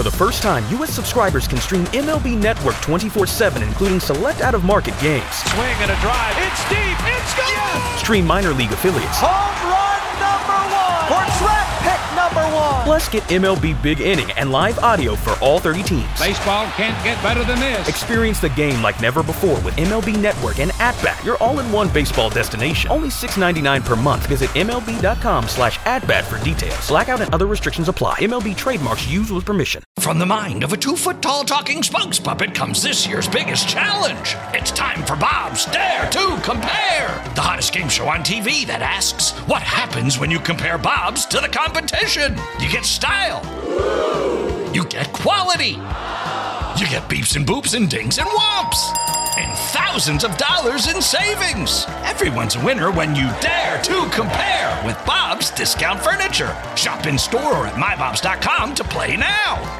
For the first time, U.S. subscribers can stream MLB Network 24/7, including select out-of-market games. Swing and a drive. It's deep. It's gone. Yes! Stream minor league affiliates. Home run number 1. Or draft pick number 1. Plus, get MLB Big Inning and live audio for all 30 teams. Baseball can't get better than this. Experience the game like never before with MLB Network and At-Bat, your all-in-one baseball destination. Only $6.99 per month. Visit MLB.com/atbat for details. Blackout and other restrictions apply. MLB trademarks used with permission. From the mind of a 2-foot-tall talking Spunks puppet comes this year's biggest challenge. It's time for Bob's Dare to Compare, the hottest game show on TV that asks, what happens when you compare Bob's to the competition? You get style. You get quality. You get beeps and boops and dings and whomps. And thousands of dollars in savings. Everyone's a winner when you dare to compare with Bob's Discount Furniture. Shop in store or at mybobs.com to play now.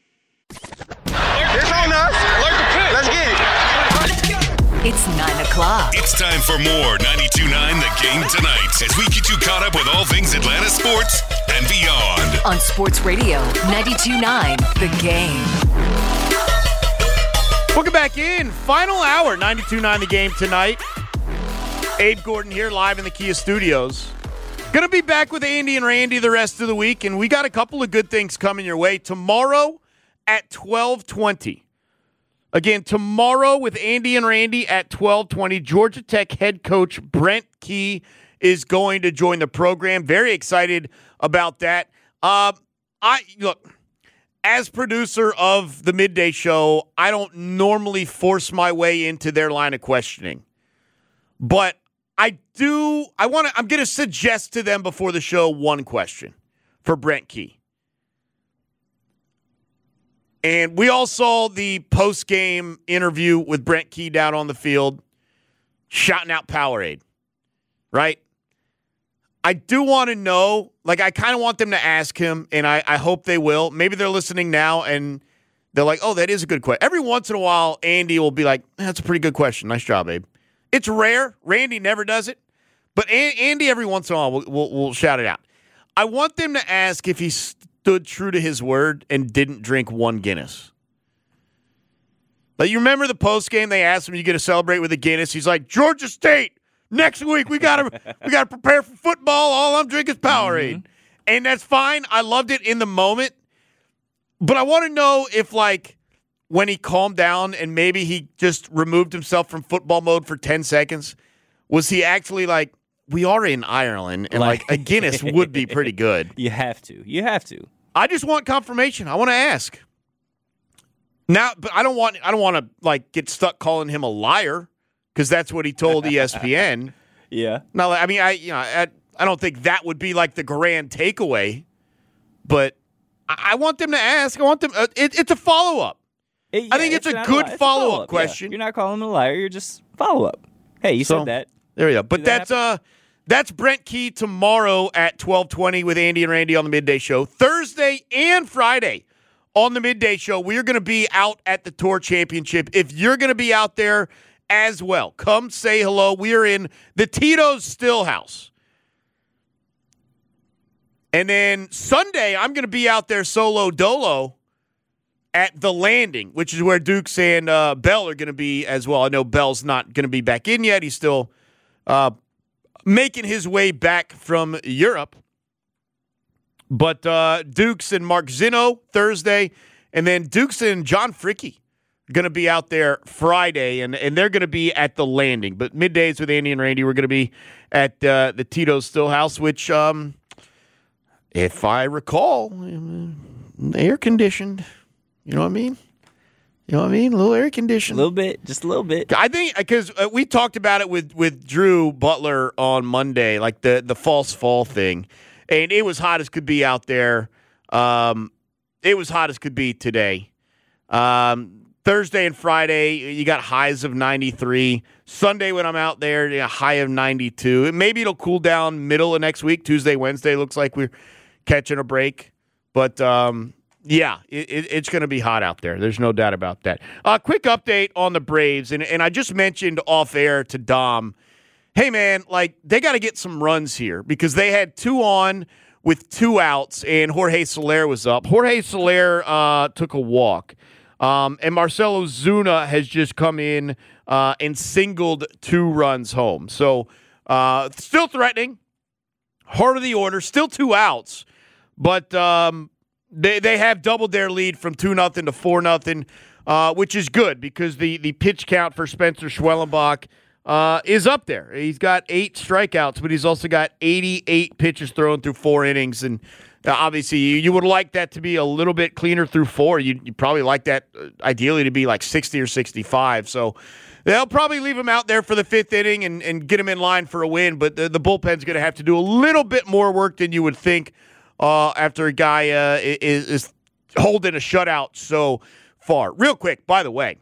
It's on us. Let's get it. It's 9 o'clock. It's time for more 92.9 The Game tonight as we get you caught up with all things Atlanta sports and beyond. On Sports Radio 92.9 The Game. Welcome back in. Final hour, 92.9 The Game tonight. Abe Gordon here live in the Kia Studios. Going to be back with Andy and Randy the rest of the week, and we got a couple of good things coming your way. Tomorrow at 12:20. Again, tomorrow with Andy and Randy at 12:20, Georgia Tech head coach Brent Key is going to join the program. Very excited about that. Look, as producer of the Midday Show, I don't normally force my way into their line of questioning. But I'm going to suggest to them before the show one question for Brent Key. And we all saw the post-game interview with Brent Key down on the field, shouting out Powerade, right? I do want to know, I kind of want them to ask him, and I hope they will. Maybe they're listening now, and they're like, oh, that is a good question. Every once in a while, Andy will be like, that's a pretty good question. Nice job, Abe. It's rare. Randy never does it. But Andy, every once in a while, will shout it out. I want them to ask if he stood true to his word and didn't drink one Guinness. You remember the post game? They asked him, "You going to celebrate with a Guinness?" He's like, "Georgia State next week. We gotta prepare for football. All I'm drinking is Powerade," and that's fine. I loved it in the moment, but I want to know if when he calmed down and maybe he just removed himself from football mode for 10 seconds, was he actually we are in Ireland, and a Guinness would be pretty good. You have to. I just want confirmation. I want to ask. Now, but I don't want to get stuck calling him a liar because that's what he told ESPN. Yeah. No, I mean, I don't think that would be the grand takeaway, but I want them to ask. I want them. It's a follow up. I think it's a good follow up question. Yeah. You're not calling him a liar. You're just follow up. Hey, you said that. There we go. But that's Brent Key tomorrow at 12:20 with Andy and Randy on the Midday Show. Thursday and Friday on the Midday Show, we are going to be out at the Tour Championship. If you're going to be out there as well, come say hello. We are in the Tito's Stillhouse. And then Sunday, I'm going to be out there solo dolo at The Landing, which is where Dukes and Bell are going to be as well. I know Bell's not going to be back in yet. He's still making his way back from Europe. But Dukes and Mark Zinno Thursday, and then Dukes and John Fricke are going to be out there Friday, and they're going to be at The Landing. But middays with Andy and Randy, we're going to be at the Tito's Stillhouse, which, if I recall, air-conditioned. You know what I mean? A little air-conditioned. A little bit, just a little bit. I think because we talked about it with Drew Butler on Monday, the false fall thing. And it was hot as could be out there. It was hot as could be today. Thursday and Friday, you got highs of 93. Sunday when I'm out there, a high of 92. Maybe it'll cool down middle of next week. Tuesday, Wednesday, looks like we're catching a break. But, yeah, it's going to be hot out there. There's no doubt about that. Quick update on the Braves. And I just mentioned off air to Dom, hey, man, they got to get some runs here because they had 2 on with 2 outs, and Jorge Soler was up. Jorge Soler took a walk, and Marcelo Zuna has just come in and singled 2 runs home. So still threatening, heart of the order, still 2 outs, but they have doubled their lead from 2-0 to 4-0, which is good because the pitch count for Spencer Schwellenbach is up there. He's got 8 strikeouts, but he's also got 88 pitches thrown through 4 innings. And obviously, you would like that to be a little bit cleaner through 4. You'd probably like that ideally to be like 60 or 65. So they'll probably leave him out there for the 5th inning and get him in line for a win. But the bullpen's going to have to do a little bit more work than you would think after a guy is holding a shutout so far. Real quick, by the way,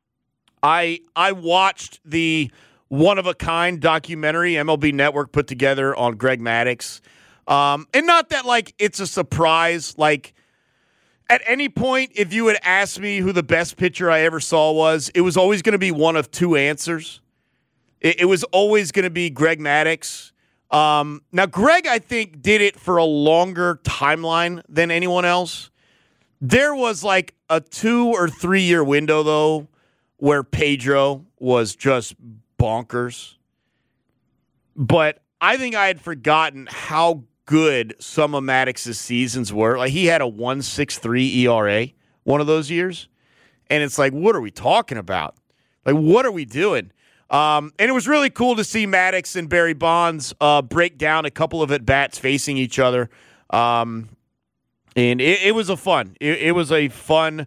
I watched the one-of-a-kind documentary MLB Network put together on Greg Maddux. And not that, like, it's a surprise. Like, at any point, if you had asked me who the best pitcher I ever saw was, it was always going to be one of 2 answers. It was always going to be Greg Maddux. Now, Greg, I think, did it for a longer timeline than anyone else. There was, like, a 2 or 3 year window, though, where Pedro was just bonkers. But I think I had forgotten how good some of Maddox's seasons were. Like, he had a 1.63 ERA one of those years. And it's like, what are we talking about? Like, what are we doing? And it was really cool to see Maddux and Barry Bonds break down a couple of at-bats facing each other. And it was it was a fun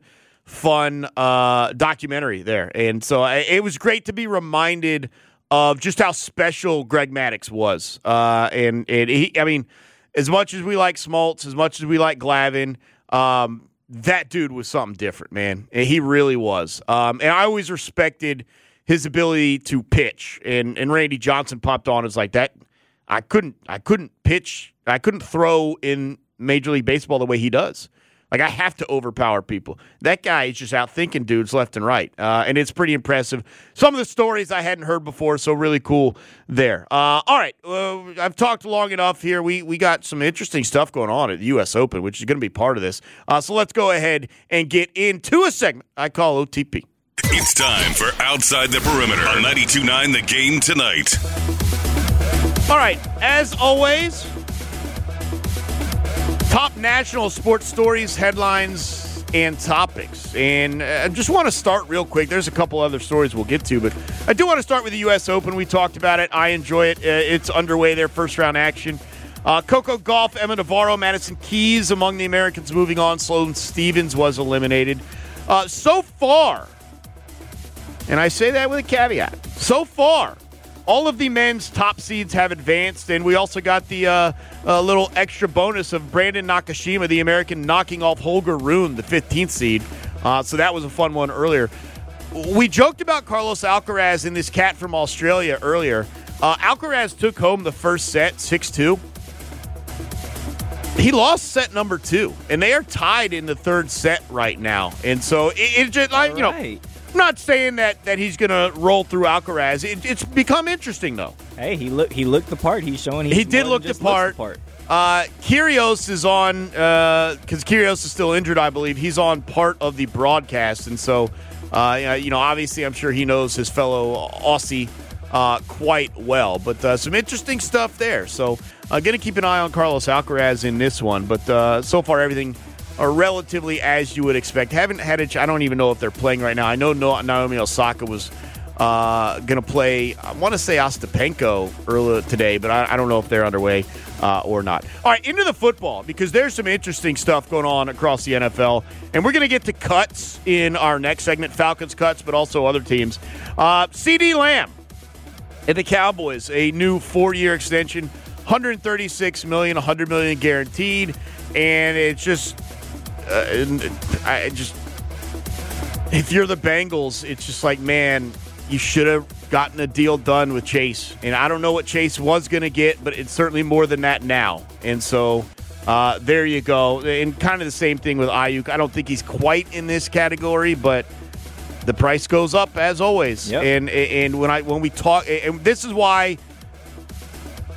documentary there. And so it was great to be reminded of just how special Greg Maddux was. And he, I mean, as much as we like Smoltz, as much as we like Glavine, that dude was something different, man. He really was. And I always respected his ability to pitch. And Randy Johnson popped on as like that. I couldn't pitch. I couldn't throw in Major League Baseball the way he does. Like, I have to overpower people. That guy is just out thinking dudes left and right. And it's pretty impressive. Some of the stories I hadn't heard before, so really cool there. All right. I've talked long enough here. We got some interesting stuff going on at the U.S. Open, which is going to be part of this. So let's go ahead and get into a segment I call OTP. It's time for Outside the Perimeter on 92.9 The Game tonight. All right. As always, top national sports stories, headlines, and topics. And I just want to start real quick. There's a couple other stories we'll get to, but I do want to start with the U.S. Open. We talked about it. I enjoy it. It's underway there, first-round action. Coco Gauff, Emma Navarro, Madison Keys among the Americans moving on. Sloane Stephens was eliminated. So far, and I say that with a caveat, so far, all of the men's top seeds have advanced, and we also got the little extra bonus of Brandon Nakashima, the American, knocking off Holger Rune, the 15th seed. So that was a fun one earlier. We joked about Carlos Alcaraz and this cat from Australia earlier. Alcaraz took home the first set, 6-2. He lost set number 2, and they are tied in the third set right now. And so it's just like, you know, I'm not saying that he's going to roll through Alcaraz. It's become interesting, though. Hey, he looked the part. He's showing he did look the part. Kyrgios is on, because Kyrgios is still injured, I believe. He's on part of the broadcast. And so, you know, obviously I'm sure he knows his fellow Aussie quite well. But some interesting stuff there. So going to keep an eye on Carlos Alcaraz in this one. But so far everything are relatively as you would expect. Haven't had I don't even know if they're playing right now. I know Naomi Osaka was going to play, I want to say Ostapenko earlier today, but I don't know if they're underway or not. All right, into the football, because there's some interesting stuff going on across the NFL, and we're going to get to cuts in our next segment, Falcons cuts, but also other teams. CeeDee Lamb and the Cowboys, a new 4-year extension, $136 million, $100 million guaranteed, and it's just if you're the Bengals, it's just like, man, you should have gotten a deal done with Chase. And I don't know what Chase was going to get, but it's certainly more than that now. And so there you go. And kind of the same thing with Ayuk. I don't think he's quite in this category, but the price goes up as always. Yep. And when we talk, and this is why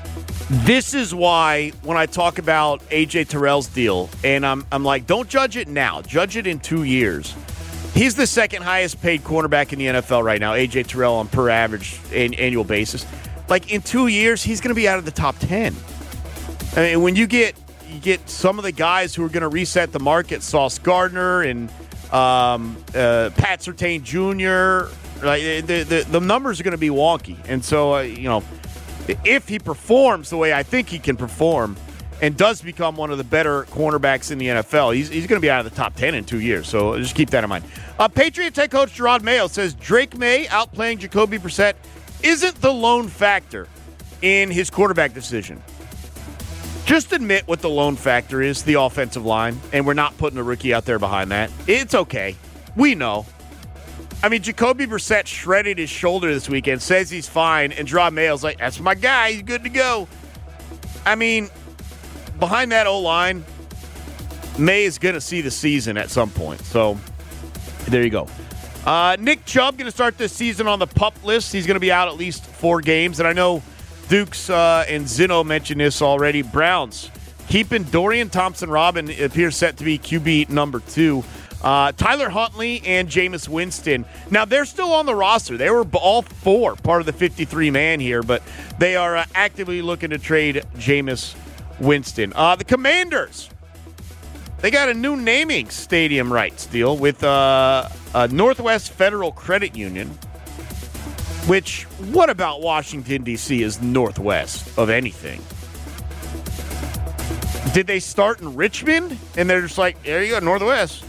This is why when I talk about A.J. Terrell's deal, and I'm like, don't judge it now. Judge it in 2 years. He's the second highest paid cornerback in the NFL right now, A.J. Terrell, on per average annual basis. Like, in 2 years, he's going to be out of the top 10. I mean, when you get some of the guys who are going to reset the market, Sauce Gardner and Pat Surtain Jr., like, the numbers are going to be wonky. And so, if he performs the way I think he can perform and does become one of the better cornerbacks in the NFL, he's going to be out of the top 10 in 2 years. So just keep that in mind. Patriots head coach Gerard Mayo says Drake May outplaying Jacoby Brissett isn't the lone factor in his quarterback decision. Just admit what the lone factor is, the offensive line, and we're not putting a rookie out there behind that. It's okay. We know. I mean, Jacoby Brissett shredded his shoulder this weekend, says he's fine, and Gerard Mayo's like, that's my guy, he's good to go. I mean, behind that O-line, May is going to see the season at some point. So, there you go. Nick Chubb going to start this season on the PUP list. He's going to be out at least 4 games. And I know Dukes and Zeno mentioned this already. Browns keeping Dorian Thompson-Robin appears set to be QB number 2. Tyler Huntley and Jameis Winston. Now, they're still on the roster. They were all 4 part of the 53-man here, but they are actively looking to trade Jameis Winston. The Commanders, they got a new naming stadium rights deal with Northwest Federal Credit Union, which, what about Washington, D.C. is northwest of anything? Did they start in Richmond? And they're just like, there you go, Northwest.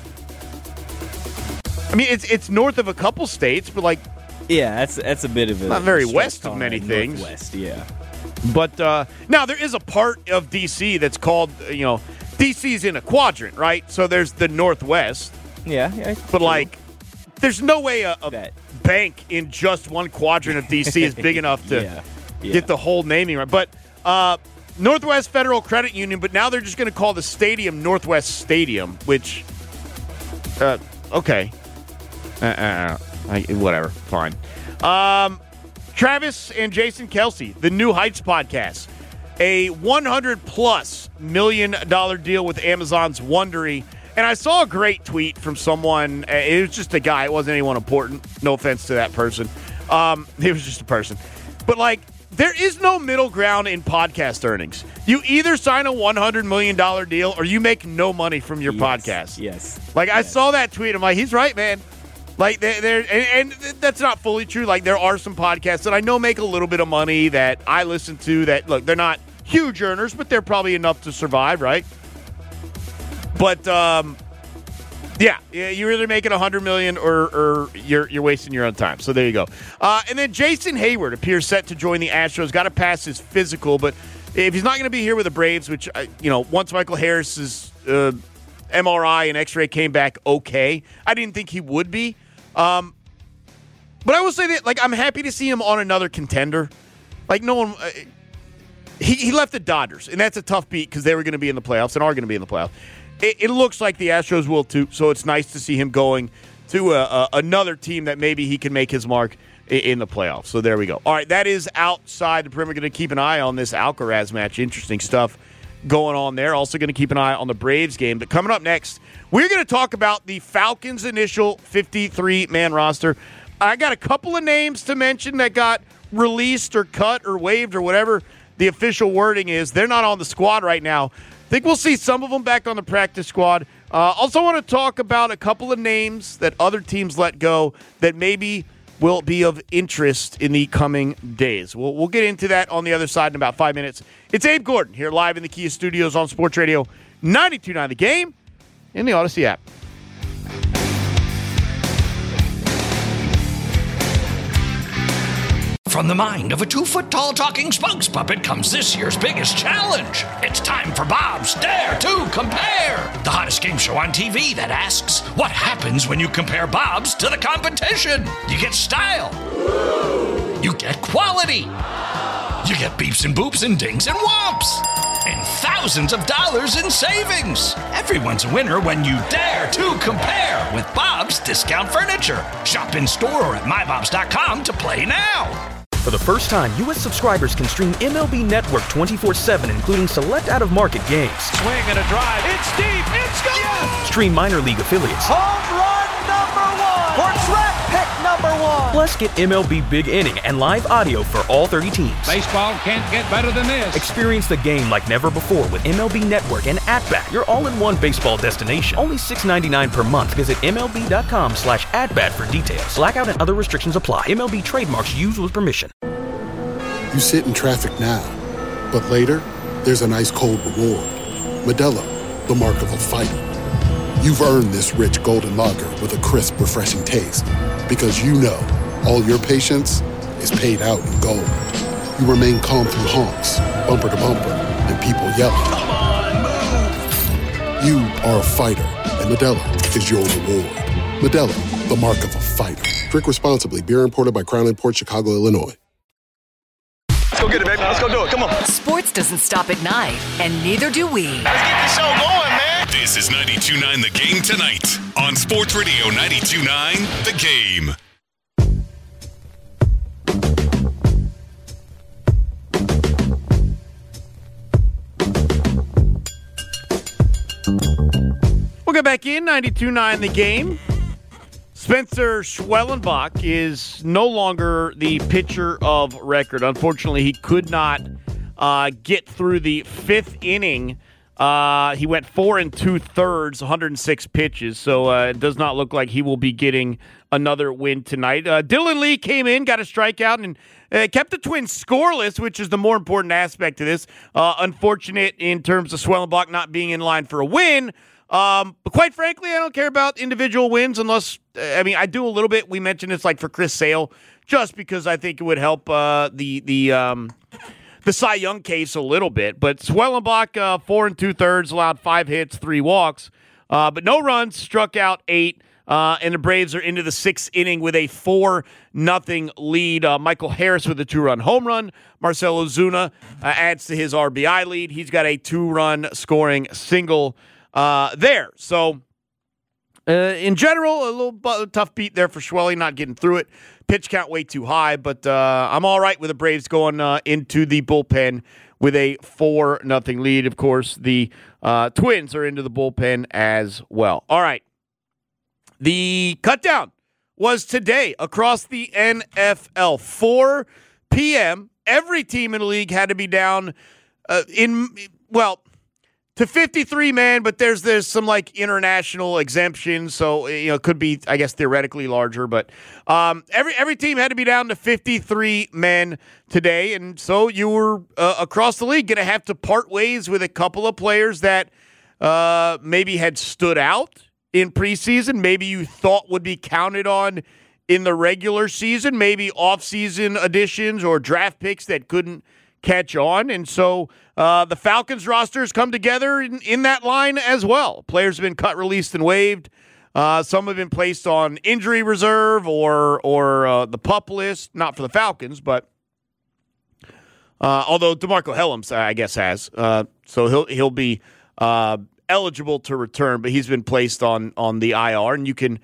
I mean, it's north of a couple states, but like, yeah, that's a bit of a not very west of many things. Northwest, yeah. But now there is a part of DC that's called, DC's in a quadrant, right? So there's the Northwest. Yeah. But like, there's no way a bank in just one quadrant of DC is big enough to get the whole naming right. But Northwest Federal Credit Union, but now they're just going to call the stadium Northwest Stadium, which, okay. Whatever, fine. Travis and Jason Kelce, the New Heights podcast, a $100+ million deal with Amazon's Wondery. And I saw a great tweet from someone. It was just a guy. It wasn't anyone important. No offense to that person. It was just a person. But, like, there is no middle ground in podcast earnings. You either sign a $100 million deal or you make no money from your podcast. Yes. Like, I saw that tweet. I'm like, he's right, man. Like, and that's not fully true. Like, there are some podcasts that I know make a little bit of money that I listen to that, look, they're not huge earners, but they're probably enough to survive, right? But, yeah, you're either making $100 million or you're wasting your own time. So there you go. And then Jason Hayward appears set to join the Astros. Got to pass his physical, but if he's not going to be here with the Braves, which, once Michael Harris's MRI and X-ray came back okay, I didn't think he would be. But I will say that, like, I'm happy to see him on another contender. Like, no one he left the Dodgers, and that's a tough beat because they were going to be in the playoffs and are going to be in the playoffs. It looks like the Astros will too, so it's nice to see him going to another team that maybe he can make his mark in the playoffs. So there we go. All right, that is outside the perimeter. Going to keep an eye on this Alcaraz match. Interesting stuff going on there. Also going to keep an eye on the Braves game. But coming up next, we're going to talk about the Falcons' initial 53-man roster. I got a couple of names to mention that got released or cut or waived or whatever the official wording is. They're not on the squad right now. I think we'll see some of them back on the practice squad. Also want to talk about a couple of names that other teams let go that maybe will be of interest in the coming days. We'll get into that on the other side in about 5 minutes. It's Abe Gordon here live in the Kia Studios on Sports Radio 92.9 The Game in the Odyssey app. From the mind of a 2-foot-tall talking spokes puppet comes this year's biggest challenge. It's time for Bob's Dare to Compare, the hottest game show on TV that asks, what happens when you compare Bob's to the competition? You get style. You get quality. You get beeps and boops and dings and whomps. And thousands of dollars in savings. Everyone's a winner when you dare to compare with Bob's Discount Furniture. Shop in store or at mybobs.com to play now. For the first time, U.S. subscribers can stream MLB Network 24/7, including select out-of-market games. Swing and a drive. It's deep. It's gone. Yes. Stream minor league affiliates. Home run number 1. Or track pick number 1. Plus, get MLB Big Inning and live audio for all 30 teams. Baseball can't get better than this. Experience the game like never before with MLB Network and At-Bat, your all-in-one baseball destination. Only $6.99 per month. Visit MLB.com/atbat for details. Blackout and other restrictions apply. MLB trademarks used with permission. You sit in traffic now, but later, there's an ice-cold reward. Modelo, the mark of a fighter. You've earned this rich golden lager with a crisp, refreshing taste. Because you know, all your patience is paid out in gold. You remain calm through honks, bumper to bumper, and people yelling. Come on, move! You are a fighter, and Modelo is your reward. Modelo, the mark of a fighter. Drink responsibly. Beer imported by Crown Imports, Chicago, Illinois. Let's go get it, baby. Let's go do it. Come on. Sports doesn't stop at night, and neither do we. Let's get this show going, man. This is 92.9 The Game tonight on Sports Radio 92.9 The Game. We'll get back in 92.9 The Game. Spencer Schwellenbach is no longer the pitcher of record. Unfortunately, he could not get through the fifth inning. He went 4 2/3, 106 pitches, so it does not look like he will be getting another win tonight. Dylan Lee came in, got a strikeout, and kept the Twins scoreless, which is the more important aspect of this. Unfortunate in terms of Schwellenbach not being in line for a win. But quite frankly, I don't care about individual wins unless, I do a little bit. We mentioned it's like for Chris Sale, just because I think it would help the Cy Young case a little bit. But Schwellenbach, 4 2/3, allowed 5 hits, 3 walks, but no runs, struck out 8. And the Braves are into the 6th inning with a 4-0 lead. Michael Harris with a 2-run home run. Marcell Ozuna adds to his RBI lead. He's got a 2-run scoring single there. So, in general, a little tough beat there for Schwelly, not getting through it. Pitch count way too high, but I'm all right with the Braves going into the bullpen with a 4-0 lead. Of course, the Twins are into the bullpen as well. All right. The cutdown was today across the NFL. 4 p.m. Every team in the league had to be down to 53 men, but there's some like international exemptions, so it could be, I guess, theoretically larger. But every team had to be down to 53 men today, and so you were across the league going to have to part ways with a couple of players that maybe had stood out in preseason, maybe you thought would be counted on in the regular season, maybe off-season additions or draft picks that couldn't catch on. And so the Falcons roster has come together in that line as well. Players have been cut, released, and waived. Some have been placed on injury reserve or the PUP list, not for the Falcons, but although DeMarco Hellams, I guess, has. So he'll be eligible to return, but he's been placed on the IR, and you can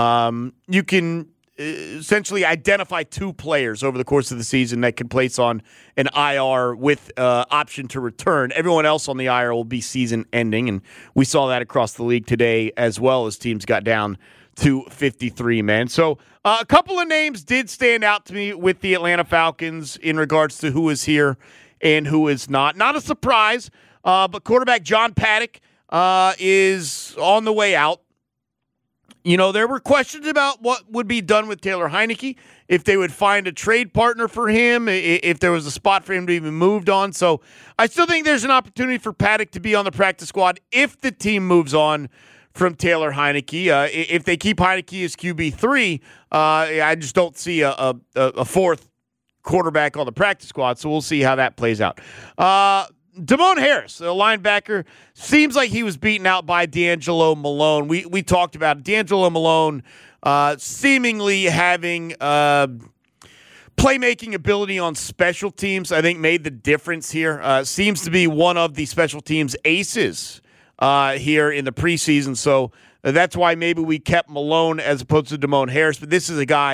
essentially identify 2 players over the course of the season that can place on an IR with option to return. Everyone else on the IR will be season ending, and we saw that across the league today as well as teams got down to 53 men. So a couple of names did stand out to me with the Atlanta Falcons in regards to who is here and who is not. Not a surprise, but quarterback John Paddock is on the way out. There were questions about what would be done with Taylor Heineke, if they would find a trade partner for him, if there was a spot for him to even moved on. So I still think there's an opportunity for Paddock to be on the practice squad if the team moves on from Taylor Heineke. If they keep Heineke as QB3, I just don't see a 4th quarterback on the practice squad. So we'll see how that plays out. Damone Harris, a linebacker, seems like he was beaten out by D'Angelo Malone. We talked about it. D'Angelo Malone seemingly having playmaking ability on special teams, I think, made the difference here. Seems to be one of the special teams aces here in the preseason. So that's why maybe we kept Malone as opposed to Damone Harris. But this is a guy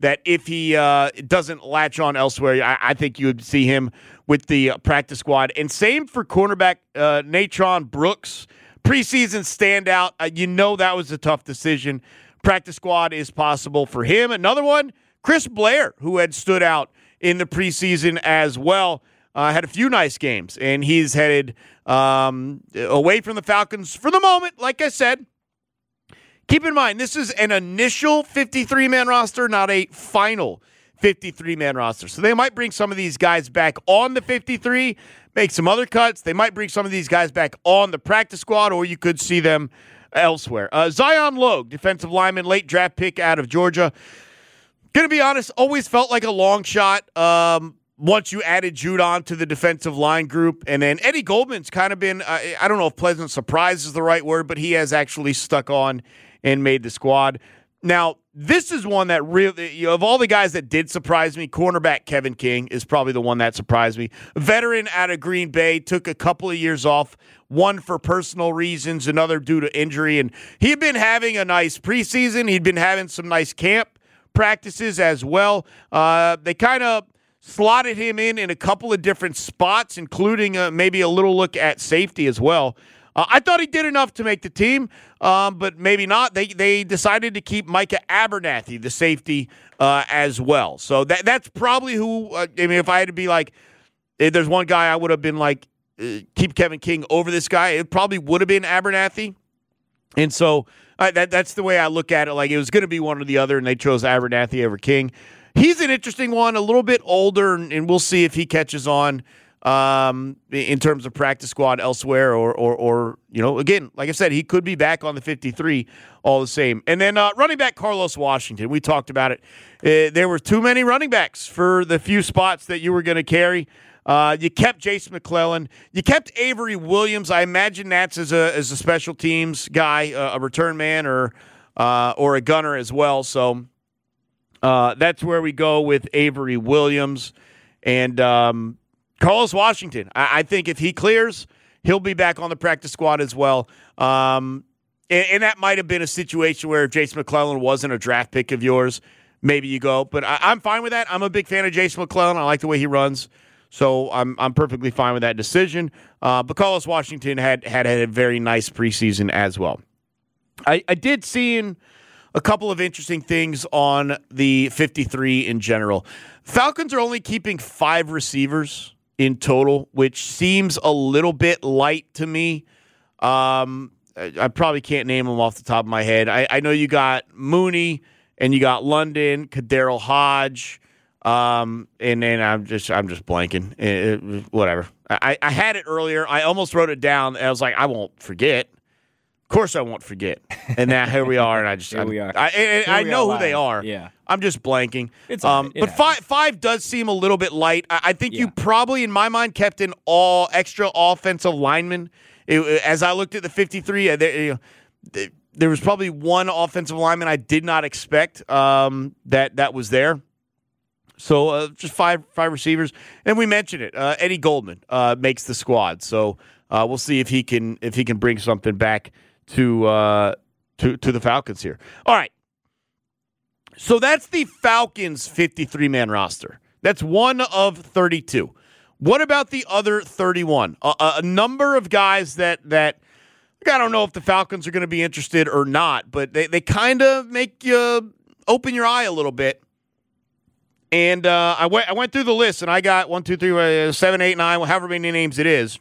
that if he doesn't latch on elsewhere, I think you would see him with the practice squad. And same for cornerback Natron Brooks, preseason standout. That was a tough decision. Practice squad is possible for him. Another one, Chris Blair, who had stood out in the preseason as well, had a few nice games, and he's headed away from the Falcons for the moment. Like I said, keep in mind, this is an initial 53-man roster, not a final 53-man roster. So they might bring some of these guys back on the 53, make some other cuts. They might bring some of these guys back on the practice squad, or you could see them elsewhere. Zion Logue, defensive lineman, late draft pick out of Georgia. Going to be honest, always felt like a long shot once you added Judon to the defensive line group. And then Eddie Goldman's kind of been, I don't know if pleasant surprise is the right word, but he has actually stuck on and made the squad. Now, this is one that really, of all the guys that did surprise me, cornerback Kevin King is probably the one that surprised me. Veteran out of Green Bay, took a couple of years off, one for personal reasons, another due to injury. And he'd been having a nice preseason. He'd been having some nice camp practices as well. They kind of slotted him in a couple of different spots, including maybe a little look at safety as well. I thought he did enough to make the team, but maybe not. They decided to keep Micah Abernathy, the safety, as well. So that's probably who, if I had to be like, if there's one guy I would have been like, keep Kevin King over this guy, it probably would have been Abernathy. And so that's the way I look at it. Like, it was going to be one or the other, and they chose Abernathy over King. He's an interesting one, a little bit older, and we'll see if he catches on in terms of practice squad elsewhere, or again, like I said, he could be back on the 53 all the same. And then running back Carlos Washington, we talked about it. There were too many running backs for the few spots that you were going to carry. You kept Jason McClellan. You kept Avery Williams. I imagine that's as a special teams guy, a return man, or a gunner as well. So that's where we go with Avery Williams. And Carlos Washington, I think if he clears, he'll be back on the practice squad as well. And that might have been a situation where if Jason McClellan wasn't a draft pick of yours, maybe you go. But I'm fine with that. I'm a big fan of Jason McClellan. I like the way he runs. So I'm perfectly fine with that decision. But Carlos Washington had a very nice preseason as well. I did see a couple of interesting things on the 53 in general. Falcons are only keeping 5 receivers in total, which seems a little bit light to me. I probably can't name them off the top of my head. I know you got Mooney and you got London, Kaderil Hodge, and then I'm just blanking. Whatever. I had it earlier. I almost wrote it down. I was like, I won't forget. Of course I won't forget. And now here we are, and I know who they are. Yeah. I'm just blanking. But 5 does seem a little bit light. I think you probably, in my mind, kept an all extra offensive lineman. As I looked at the 53, there was probably one offensive lineman I did not expect that was there. So just five receivers, and we mentioned it. Eddie Goldman makes the squad, so we'll see if he can bring something back to the Falcons here. All right, so that's the Falcons 53-man roster. That's one of 32. What about the other 31? A number of guys that I don't know if the Falcons are going to be interested or not, but they kind of make you open your eye a little bit. And I went through the list, and I got 1, 2, 3, 7, 8, 9, however many names it is.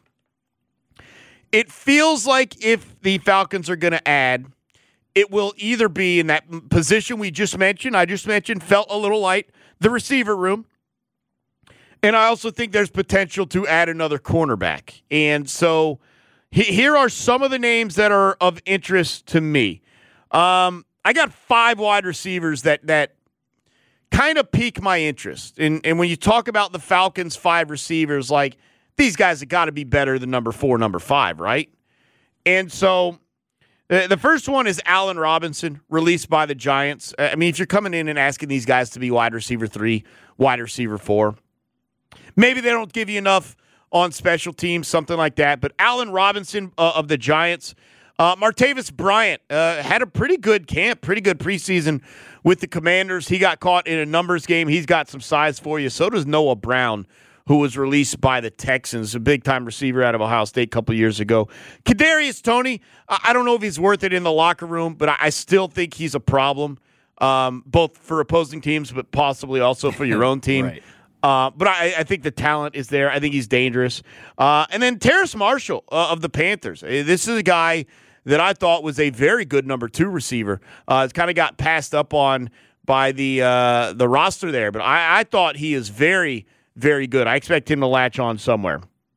It feels like if the Falcons are going to add, it will either be in that position we just mentioned. I just mentioned felt a little light, the receiver room. And I also think there's potential to add another cornerback. And so here are some of the names that are of interest to me. I got 5 wide receivers that kind of pique my interest. And when you talk about the Falcons' 5 receivers, like, these guys have got to be better than number 4, number 5, right? And so the first one is Allen Robinson, released by the Giants. I mean, if you're coming in and asking these guys to be wide receiver 3, wide receiver 4, maybe they don't give you enough on special teams, something like that. But Allen Robinson of the Giants, Martavis Bryant had a pretty good camp, pretty good preseason with the Commanders. He got caught in a numbers game. He's got some size for you. So does Noah Brown, who was released by the Texans, a big-time receiver out of Ohio State a couple years ago. Kadarius Toney, I don't know if he's worth it in the locker room, but I still think he's a problem, both for opposing teams, but possibly also for your own team. Right. But I think the talent is there. I think he's dangerous. And then Terrace Marshall of the Panthers. This is a guy that I thought was a very good number 2 receiver. It's kind of got passed up on by the roster there, but I thought he is very, very good. I expect him to latch on somewhere.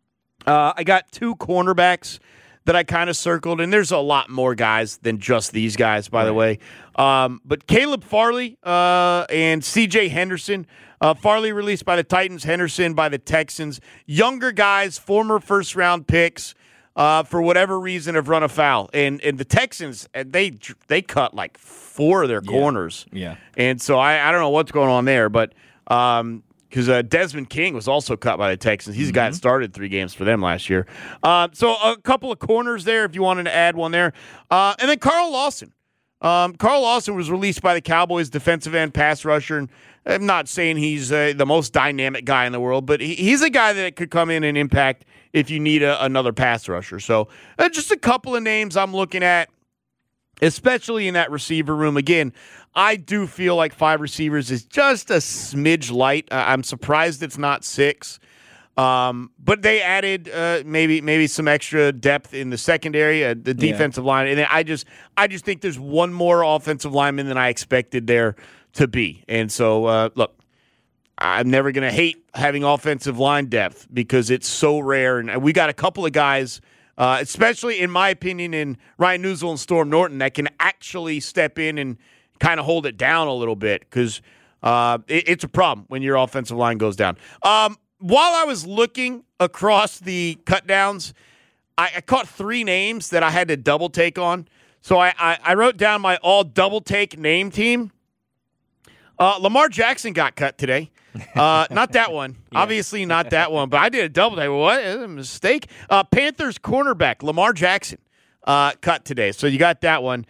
I got 2 cornerbacks that I kind of circled, and there's a lot more guys than just these guys, by the way. But Caleb Farley and C.J. Henderson. Farley released by the Titans, Henderson by the Texans. Younger guys, former first-round picks, for whatever reason, have run afoul. And the Texans, they cut like 4 of their corners. Yeah. And so I don't know what's going on there, but because Desmond King was also cut by the Texans. He's a guy that started 3 games for them last year. So a couple of corners there if you wanted to add one there. And then Carl Lawson. Carl Lawson was released by the Cowboys, defensive end pass rusher. And I'm not saying he's the most dynamic guy in the world, but he's a guy that could come in and impact if you need another pass rusher. So just a couple of names I'm looking at, especially in that receiver room. Again, I do feel like 5 receivers is just a smidge light. I'm surprised it's not 6. But they added maybe some extra depth in the secondary, the defensive line, and I just think there's one more offensive lineman than I expected there to be. And so, look, I'm never going to hate having offensive line depth because it's so rare, and we got a couple of guys, especially in my opinion, in Ryan Newsel and Storm Norton, that can actually step in and kind of hold it down a little bit because it's a problem when your offensive line goes down. While I was looking across the cut downs, I caught 3 names that I had to double take on. So I wrote down my all double take name team. Lamar Jackson got cut today. Not that one. Yeah. Obviously not that one, but I did a double take. What? A mistake? Panthers cornerback Lamar Jackson cut today. So you got that one.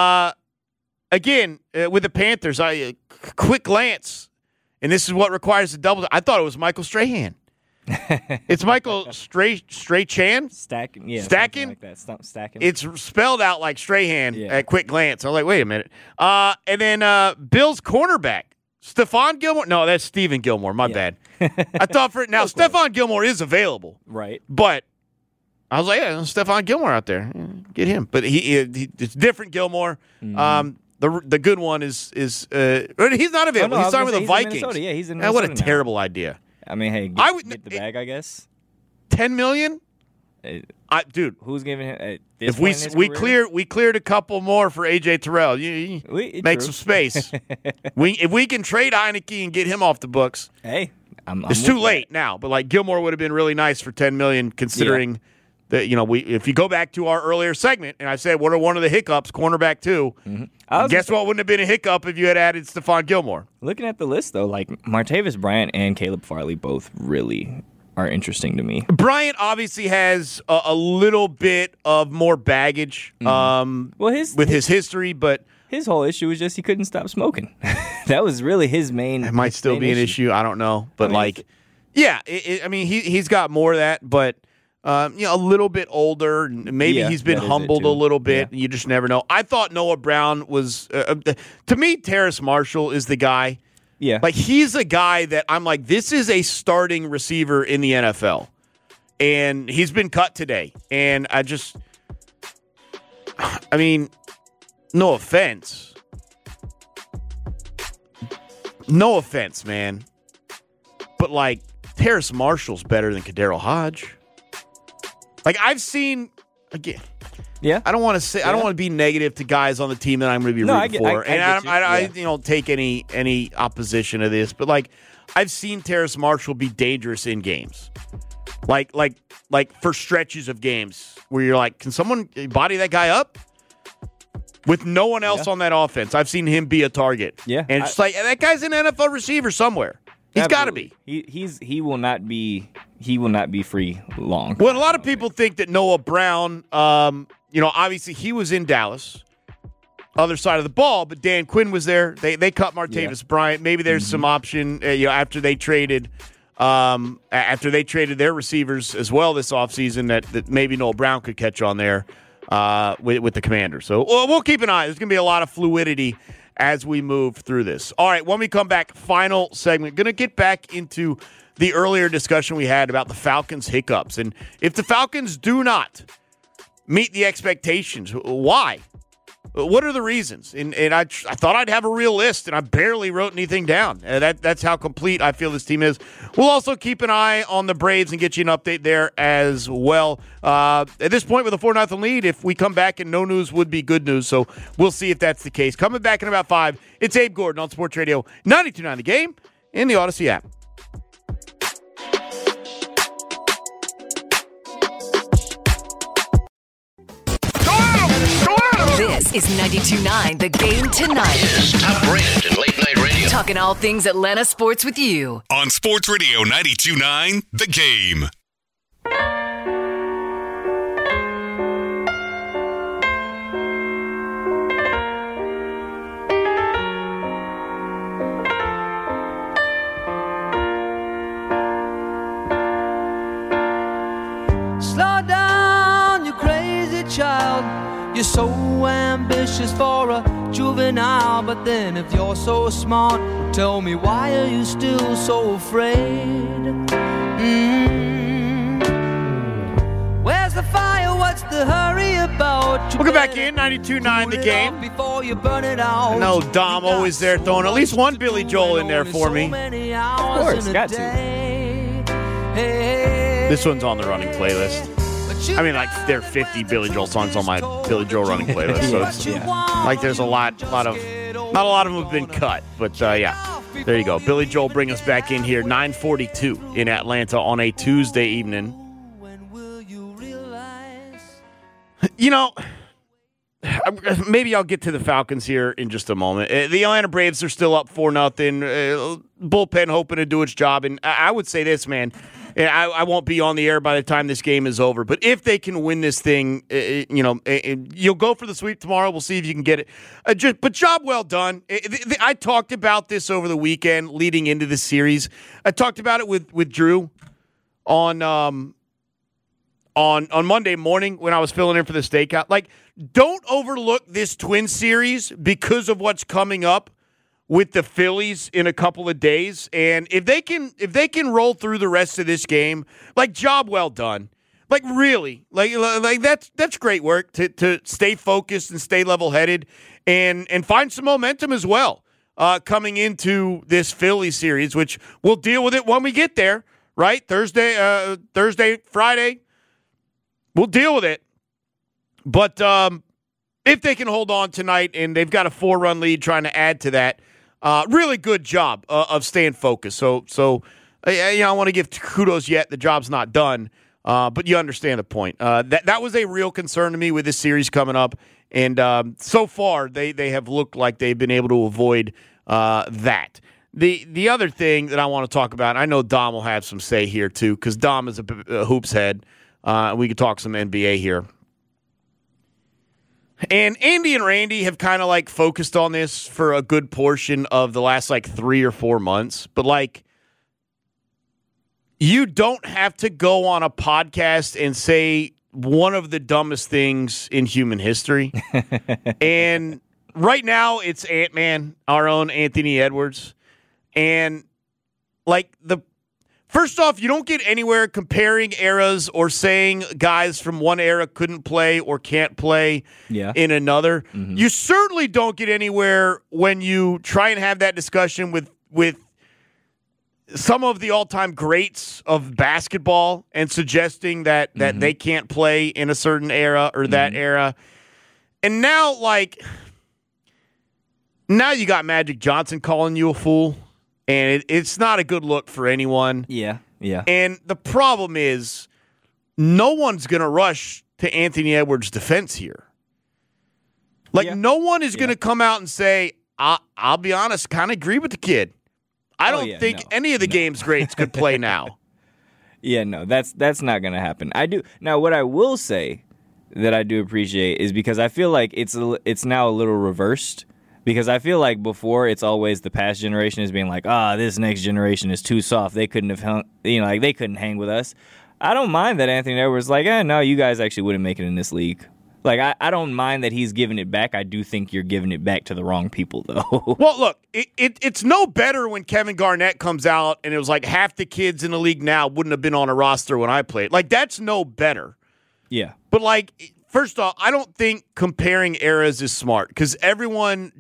Again, with the Panthers, quick glance, and this is what requires a double. I thought it was Michael Strahan. It's Michael Strahan? Stacking. Stacking? Like that. Stacking. It's spelled out like Strahan at quick glance. I was like, wait a minute. And then Bills cornerback, Stephon Gilmore. No, that's Stephen Gilmore. My bad. I thought now Stephon Gilmore is available. Right. But I was like, yeah, Stephon Gilmore out there. Get him. But it's different Gilmore. Mm-hmm. The good one is he's not available. He's signed with the Vikings. Yeah, he's in Minnesota. What a terrible idea. I mean, hey, get the bag, I guess. $10 million? Dude, who's giving him? If we cleared a couple more for AJ Terrell, you make some space. If we can trade Heineke and get him off the books, hey, it's too late now. But like Gilmore would have been really nice for $10 million, considering that if you go back to our earlier segment, and I said what are one of the hiccups, cornerback 2. Mm-hmm. Guess what wouldn't have been a hiccup if you had added Stephon Gilmore. Looking at the list though, like Martavis Bryant and Caleb Farley both really are interesting to me. Bryant obviously has a little bit of more baggage his history, but his whole issue was just he couldn't stop smoking. That was really his main. It might still be an issue. I don't know, but he's got more of that, but. A little bit older. Maybe he's been humbled a little bit. Yeah. You just never know. I thought Noah Brown was, to me, Terrace Marshall is the guy. Yeah. Like, he's a guy that I'm like, this is a starting receiver in the NFL. And he's been cut today. And no offense. No offense, man. But, like, Terrace Marshall's better than Kadero Hodge. Like, I've seen, again, I don't want to say, I don't want to be negative to guys on the team that I'm going to be rooting for. I don't take any opposition to this, but like, I've seen Terrace Marshall be dangerous in games. Like for stretches of games where you're like, can someone body that guy up? With no one else on that offense, I've seen him be a target. Yeah. And it's like, that guy's an NFL receiver somewhere. He's got to be. He will not be free long. Well, a lot of people think that Noah Brown Obviously he was in Dallas, other side of the ball, but Dan Quinn was there. They cut Martavis Bryant. Maybe there's some option, after they traded their receivers as well this offseason that maybe Noel Brown could catch on there with the Commanders. So we'll keep an eye. There's going to be a lot of fluidity as we move through this. All right, when we come back, final segment. Going to get back into the earlier discussion we had about the Falcons' hiccups. And if the Falcons do not meet the expectations, why? What are the reasons? And I thought I'd have a real list, and I barely wrote anything down. That's how complete I feel this team is. We'll also keep an eye on the Braves and get you an update there as well. At this point, with a 4-0 lead, if we come back and no news would be good news, so we'll see if that's the case. Coming back in about 5, it's Abe Gordon on Sports Radio 92.9 The Game in the Odyssey app. This is 92.9 The Game tonight. Is top rated in late night radio. Talking all things Atlanta sports with you. On Sports Radio 92.9 The Game. Slow down, you crazy child. You're so ambitious for a juvenile, but then if you're so smart, tell me, why are you still so afraid? Where's the fire? What's the hurry about? Welcome back in 92.9 The Game. Before you burn it out. I know Dom always there throwing at least one Billy Joel in there for me. Of course, got to. This one's on the running playlist. I mean, like, there are 50 Billy Joel songs on my Billy Joel running playlist, so it's like there's not a lot of them have been cut, but yeah, there you go. Billy Joel, bring us back in here, 9:42 in Atlanta on a Tuesday evening. Maybe I'll get to the Falcons here in just a moment. The Atlanta Braves are still up 4-0. Bullpen hoping to do its job, and I would say this, man. I won't be on the air by the time this game is over, but if they can win this thing, you'll go for the sweep tomorrow. We'll see if you can get it. But job well done. I talked about this over the weekend leading into this series. I talked about it with Drew on Monday morning when I was filling in for the stakeout. Like, don't overlook this Twin series because of what's coming up with the Phillies in a couple of days. And if they can roll through the rest of this game, like, job well done. Like, really. Like that's great work to stay focused and stay level-headed and find some momentum as well coming into this Philly series, which we'll deal with it when we get there, right? Thursday, Friday, we'll deal with it. But if they can hold on tonight, and they've got a 4-run lead trying to add to that, really good job of staying focused. So I want to give kudos yet. The job's not done, but you understand the point. That was a real concern to me with this series coming up, and so far they have looked like they've been able to avoid that. The other thing that I want to talk about, I know Dom will have some say here too, because Dom is a hoops head. We could talk some NBA here. And Andy and Randy have kind of like focused on this for a good portion of the last like 3 or 4 months. But like, you don't have to go on a podcast and say one of the dumbest things in human history. And right now it's Ant-Man, our own Anthony Edwards. And like first off, you don't get anywhere comparing eras or saying guys from one era couldn't play or can't play in another. Mm-hmm. You certainly don't get anywhere when you try and have that discussion with some of the all-time greats of basketball and suggesting that they can't play in a certain era or that era. And now, now you got Magic Johnson calling you a fool. And it's not a good look for anyone. Yeah. And the problem is, no one's going to rush to Anthony Edwards' defense here. No one is going to come out and say, I'll be honest, kind of agree with the kid. I don't think any of the game's greats could play now. Yeah, no, that's not going to happen. I do. Now, what I will say that I do appreciate is because I feel like it's now a little reversed. Because I feel like before it's always the past generation is being like, this next generation is too soft. They couldn't have hung, they couldn't hang with us. I don't mind that Anthony Edwards like, no, you guys actually wouldn't make it in this league. Like, I don't mind that he's giving it back. I do think you're giving it back to the wrong people, though. Well, look, it's no better when Kevin Garnett comes out and it was like half the kids in the league now wouldn't have been on a roster when I played. Like, that's no better. Yeah. But, like, first off, I don't think comparing eras is smart because everyone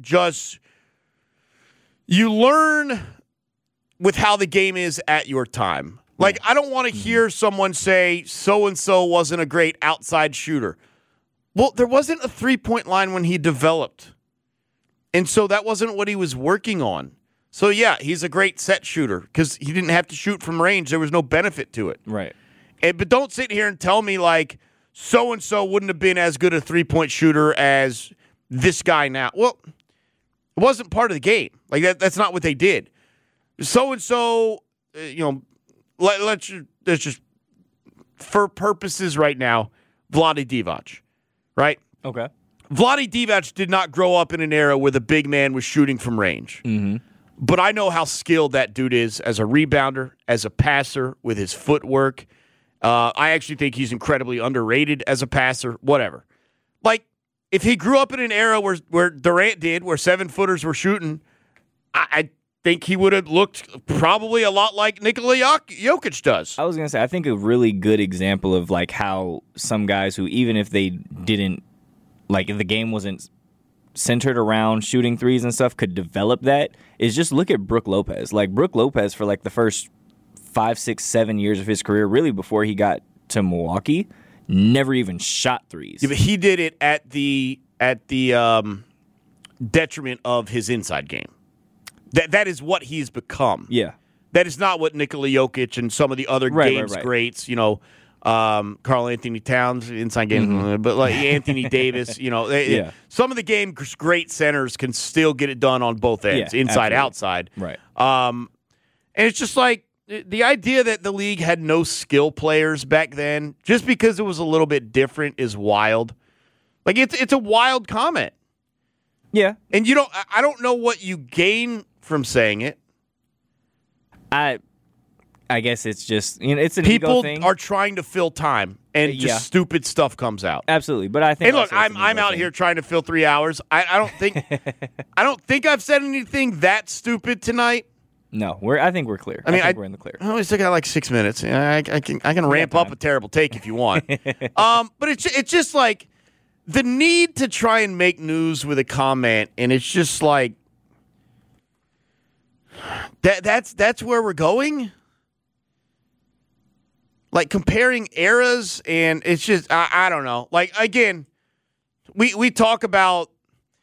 you learn with how the game is at your time. Like, I don't want to hear someone say so-and-so wasn't a great outside shooter. Well, there wasn't a three-point line when he developed. And so that wasn't what he was working on. So, yeah, he's a great set shooter because he didn't have to shoot from range. There was no benefit to it. Right. But don't sit here and tell me, like, so-and-so wouldn't have been as good a three-point shooter as this guy now. Well, it wasn't part of the game. Like, that's not what they did. So-and-so, let's just, for purposes right now, Vlade Divac, right? Okay. Vlade Divac did not grow up in an era where the big man was shooting from range. Mm-hmm. But I know how skilled that dude is as a rebounder, as a passer, with his footwork. I actually think he's incredibly underrated as a passer, whatever. Like, if he grew up in an era where Durant did, where 7-footers were shooting, I think he would have looked probably a lot like Nikola Jokic does. I was going to say, I think a really good example of like how some guys who, even if they didn't, like if the game wasn't centered around shooting threes and stuff, could develop that is just look at Brook Lopez. Like Brook Lopez for like the first 5, 6, 7 years of his career, really before he got to Milwaukee, never even shot threes. Yeah, but he did it at the detriment of his inside game. That is what he's become. Yeah. That is not what Nikola Jokic and some of the other games greats, Karl Anthony Towns, inside game, but like Anthony Davis, some of the game's great centers can still get it done on both ends, inside, outside. Right. And it's just like the idea that the league had no skill players back then, just because it was a little bit different, is wild. Like it's a wild comment. Yeah. And I don't know what you gain from saying it. I guess it's just it's an ego thing. People are trying to fill time, and just stupid stuff comes out. Absolutely, but I think. Hey, look, I'm out here trying to fill 3 hours. I don't think I've said anything that stupid tonight. No, I think we're clear. I think we're in the clear. I only still got like 6 minutes. I can ramp up a terrible take if you want. But it's just like the need to try and make news with a comment, and it's just like that's where we're going. Like comparing eras, and it's just I don't know. Like again, we talk about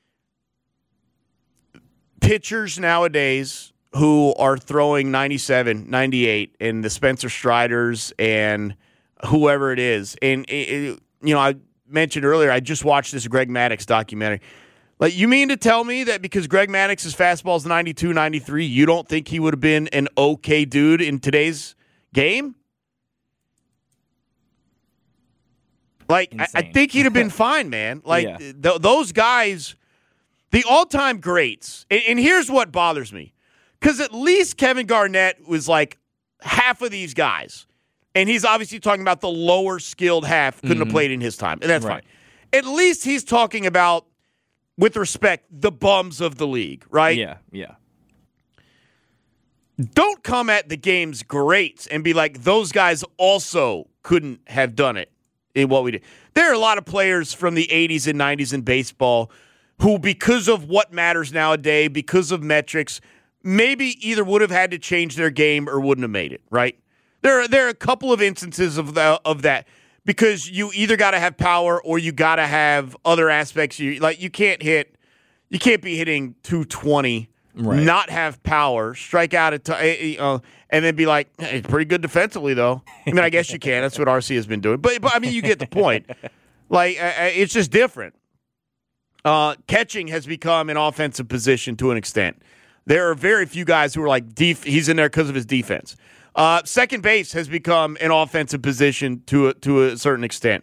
pitchers nowadays who are throwing 97, 98, and the Spencer Striders and whoever it is. And I mentioned earlier, I just watched this Greg Maddux documentary. Like, you mean to tell me that because Greg Maddox's fastball is 92, 93, you don't think he would have been an okay dude in today's game? Like, I think he'd have been fine, man. Like, those guys, the all-time greats, and here's what bothers me. Because at least Kevin Garnett was like half of these guys. And he's obviously talking about the lower-skilled half couldn't have played in his time. And that's fine. At least he's talking about, with respect, the bums of the league, right? Yeah. Don't come at the game's greats and be like, those guys also couldn't have done it in what we did. There are a lot of players from the 80s and 90s in baseball who, because of what matters nowadays, because of metrics, maybe either would have had to change their game or wouldn't have made it, right? There are a couple of instances of that because you either got to have power or you got to have other aspects. You can't be hitting 220, not have power, strike out and then be like, hey, it's pretty good defensively though. I mean, I guess you can. That's what RC has been doing. But I mean, you get the point. Like, it's just different. Catching has become an offensive position to an extent. There are very few guys who are like, he's in there because of his defense. Second base has become an offensive position to a certain extent.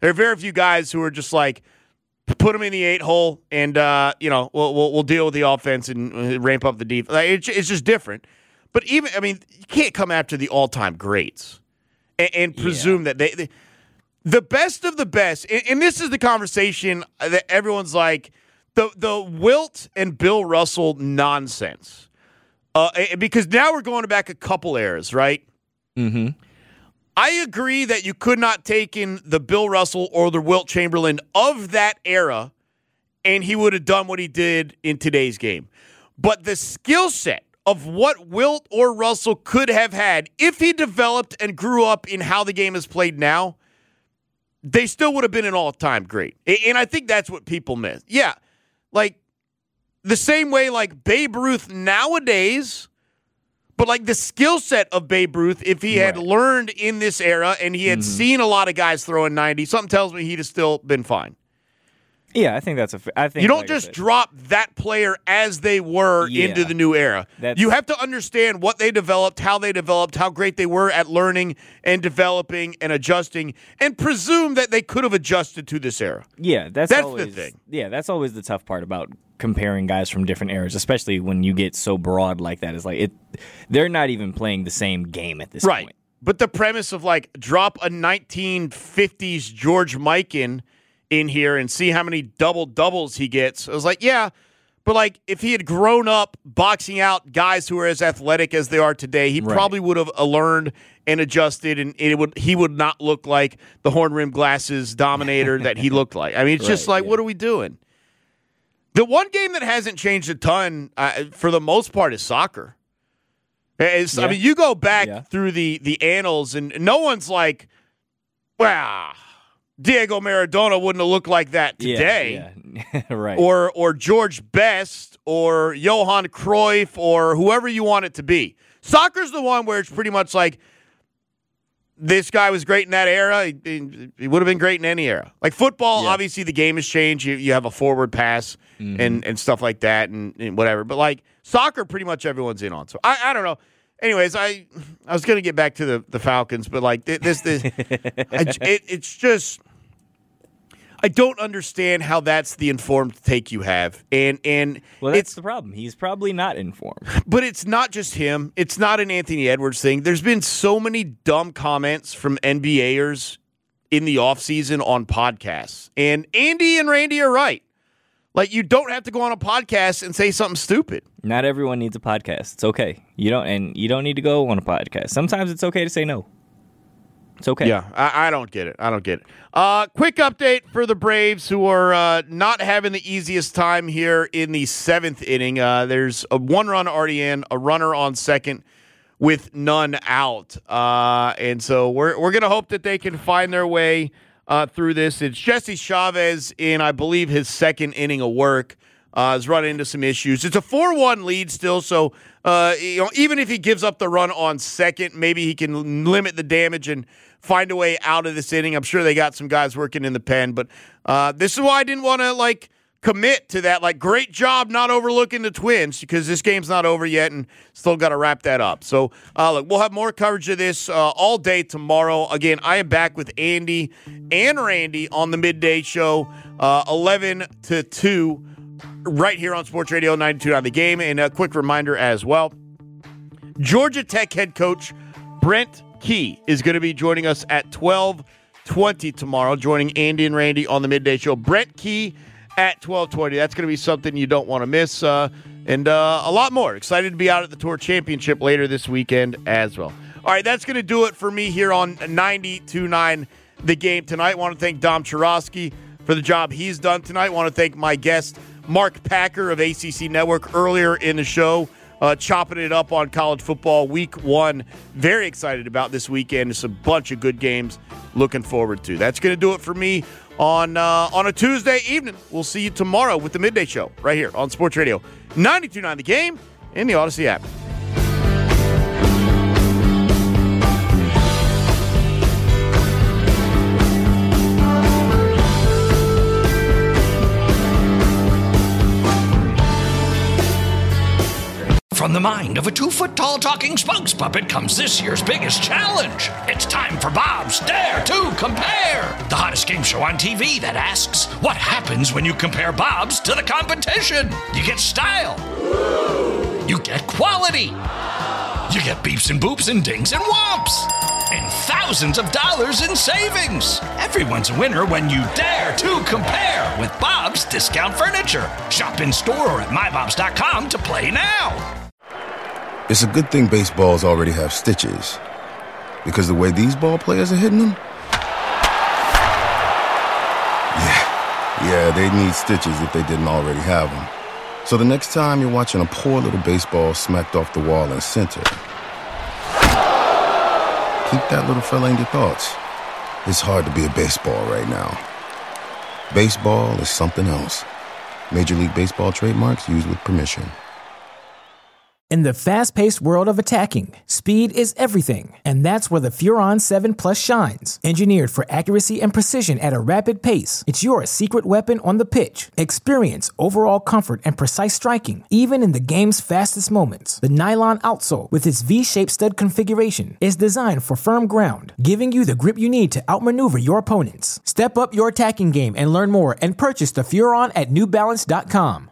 There are very few guys who are just like, put them in the 8-hole and, we'll deal with the offense and ramp up the defense. Like, it's just different. But you can't come after the all-time greats and presume that they the best of the best, and this is the conversation that everyone's like, the Wilt and Bill Russell nonsense. Because now we're going back a couple eras, right? Mm-hmm. I agree that you could not take in the Bill Russell or the Wilt Chamberlain of that era, and he would have done what he did in today's game. But the skill set of what Wilt or Russell could have had if he developed and grew up in how the game is played now, they still would have been an all-time great. And I think that's what people miss. Yeah, like the same way like Babe Ruth nowadays, but like the skill set of Babe Ruth, if he had learned in this era and he had seen a lot of guys throwing 90, something tells me he'd have still been fine. Yeah, I think that's I think you don't just drop that player as they were into the new era. You have to understand what they developed, how great they were at learning and developing and adjusting, and presume that they could have adjusted to this era. Yeah, that's the always, thing. Yeah, that's always the tough part about comparing guys from different eras, especially when you get so broad like that. It's like they're not even playing the same game at this point. But the premise of like drop a 1950s George Mikan in here and see how many doubles he gets. I was like, yeah, but like if he had grown up boxing out guys who are as athletic as they are today, he probably would have learned and adjusted, and he would not look like the horn-rimmed glasses dominator that he looked like. I mean, it's just like, what are we doing? The one game that hasn't changed a ton for the most part is soccer. I mean, you go back through the annals, and no one's like, wow, Diego Maradona wouldn't have looked like that today. Yeah. Right. Or George Best or Johan Cruyff or whoever you want it to be. Soccer's the one where it's pretty much like this guy was great in that era. He would have been great in any era. Like football, obviously the game has changed. You have a forward pass and stuff like that and whatever. But like soccer, pretty much everyone's in on. So I don't know. Anyways, I was going to get back to the Falcons, but like it's just I don't understand how that's the informed take you have, and well, that's the problem. He's probably not informed. But it's not just him. It's not an Anthony Edwards thing. There's been so many dumb comments from NBAers in the offseason on podcasts, and Andy and Randy are right. Like, you don't have to go on a podcast and say something stupid. Not everyone needs a podcast. It's okay. You don't need to go on a podcast. Sometimes it's okay to say no. It's okay. Yeah, I don't get it. Quick update for the Braves, who are not having the easiest time here in the seventh inning. There's a one-run already in, a runner on second with none out. And so we're going to hope that they can find their way through this. It's Jesse Chavez in, I believe, his second inning of work. Has run into some issues. It's a 4-1 lead still, so even if he gives up the run on second, maybe he can limit the damage and find a way out of this inning. I'm sure they got some guys working in the pen, but this is why I didn't want to commit to that. Like, great job not overlooking the Twins, because this game's not over yet and still got to wrap that up. So, look, we'll have more coverage of this all day tomorrow. Again, I am back with Andy and Randy on the midday show, 11 to 2. Right here on Sports Radio 92 on the game. And a quick reminder as well, Georgia Tech head coach Brent Key is going to be joining us at 12:20 tomorrow, joining Andy and Randy on the midday show. Brent Key at 12:20. That's going to be something you don't want to miss. And a lot more. Excited to be out at the Tour Championship later this weekend as well. All right, that's going to do it for me here on 92.9 The Game tonight. Want to thank Dom Churosky for the job he's done tonight. Want to thank my guest, Mark Packer of ACC Network, earlier in the show, chopping it up on college football week 1. Very excited about this weekend. It's a bunch of good games looking forward to. That's going to do it for me on a Tuesday evening. We'll see you tomorrow with the midday show right here on Sports Radio 92.9 The Game and the Odyssey app. From the mind of a 2-foot-tall talking spokes puppet comes this year's biggest challenge. It's time for Bob's Dare to Compare, the hottest game show on TV that asks, what happens when you compare Bob's to the competition? You get style. You get quality. You get beeps and boops and dings and whomps. And thousands of dollars in savings. Everyone's a winner when you dare to compare with Bob's Discount Furniture. Shop in store or at mybobs.com to play now. It's a good thing baseballs already have stitches, because the way these ball players are hitting them, yeah, they need stitches if they didn't already have them. So the next time you're watching a poor little baseball smacked off the wall in center, keep that little fella in your thoughts. It's hard to be a baseball right now. Baseball is something else. Major League Baseball trademarks used with permission. In the fast-paced world of attacking, speed is everything, and that's where the Furon 7 Plus shines. Engineered for accuracy and precision at a rapid pace, it's your secret weapon on the pitch. Experience overall comfort and precise striking, even in the game's fastest moments. The nylon outsole, with its V-shaped stud configuration, is designed for firm ground, giving you the grip you need to outmaneuver your opponents. Step up your attacking game and learn more and purchase the Furon at newbalance.com.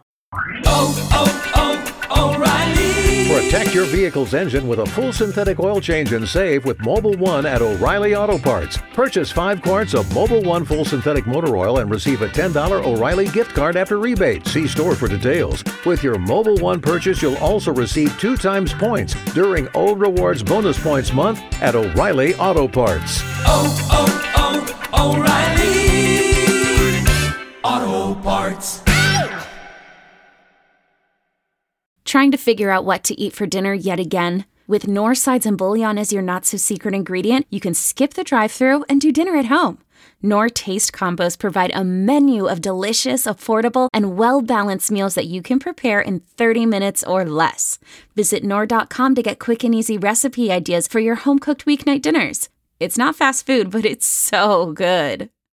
O'Reilly. Protect your vehicle's engine with a full synthetic oil change and save with Mobil 1 at O'Reilly Auto Parts. Purchase 5 quarts of Mobil 1 full synthetic motor oil and receive a $10 O'Reilly gift card after rebate. See store for details. With your Mobil 1 purchase, you'll also receive 2 times points during O Rewards Bonus Points Month at O'Reilly Auto Parts. O'Reilly Auto Parts. Trying to figure out what to eat for dinner yet again? With Knorr sides and bouillon as your not-so-secret ingredient, you can skip the drive-thru and do dinner at home. Knorr Taste Combos provide a menu of delicious, affordable, and well-balanced meals that you can prepare in 30 minutes or less. Visit Knorr.com to get quick and easy recipe ideas for your home-cooked weeknight dinners. It's not fast food, but it's so good.